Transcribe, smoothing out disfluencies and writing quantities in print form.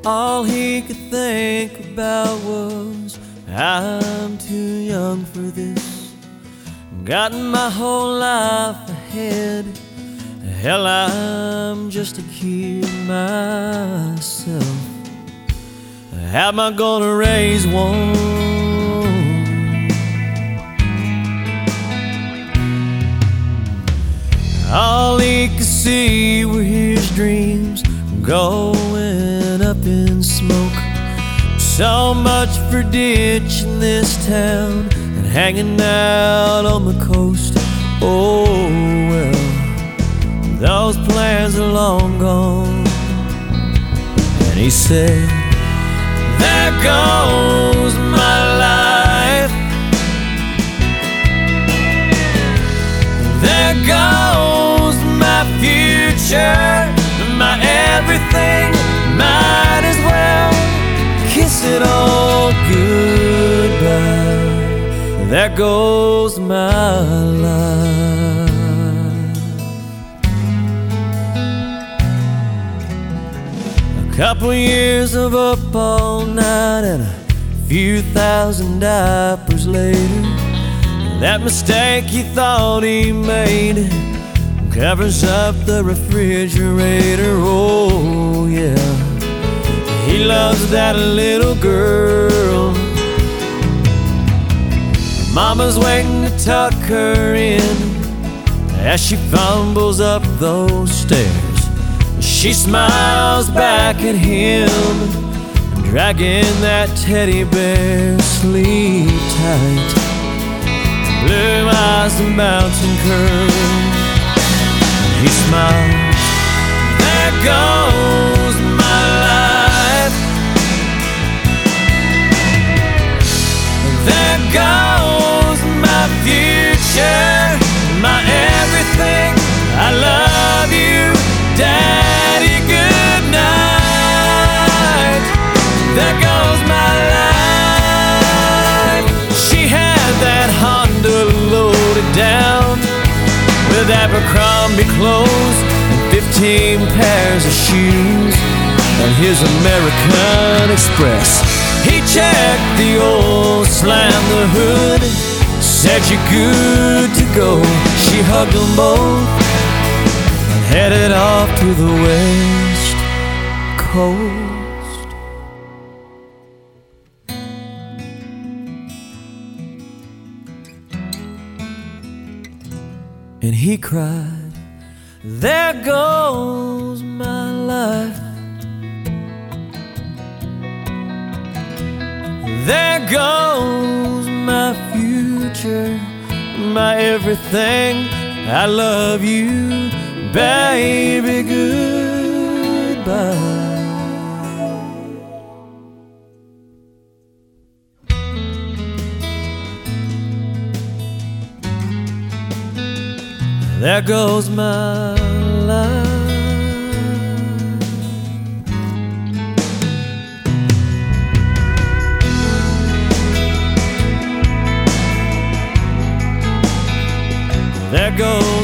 All he could think about was, I'm too young for this. Got my whole life ahead. Hell, I'm just a kid myself. How am I gonna raise one? All he could see were his dreams going up in smoke. So much for ditching this town and hanging out on the coast. Oh well, those plans are long gone. And he said, there goes my life. There goes my future, my everything. Might as well kiss it all goodbye. There goes my life. A couple years of up all night and a few thousand diapers later, that mistake he thought he made covers up the refrigerator. Oh yeah, he loves that little girl. Mama's waiting to tuck her in as she fumbles up those stairs. She smiles back at him, dragging that teddy bear. Sleep tight, blue eyes and mountain curls. He smiles, there goes my life. There goes my future, my everything. I love you, Daddy, good night. There goes my life. She had that Honda loaded down with Abercrombie clothes and 15 pairs of shoes and his American Express. He checked the oil, slammed the hood, said you're good to go. She hugged them both and headed off to the West Coast. And he cried, there goes my life. There goes my future, my everything. I love you, baby, goodbye. There goes my life. There goes